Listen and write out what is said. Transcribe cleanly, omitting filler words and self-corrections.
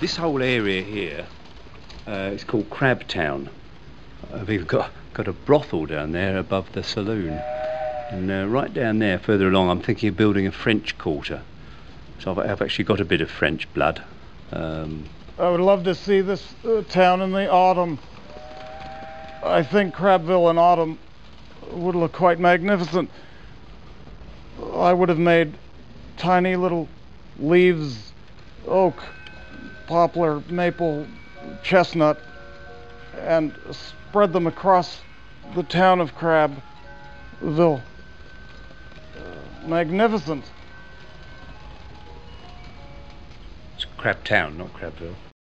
This whole area here is called Crab Town. We've got a brothel down there above the saloon, and right down there further along I'm thinking of building a French quarter. So I've actually got a bit of French blood. I would love to see this town in the autumn. I think Crabville in autumn would look quite magnificent. I would have made tiny little leaves, oak, poplar, maple, chestnut, and spread them across the town of Crabville. Magnificent. It's Crab Town, not Crabville.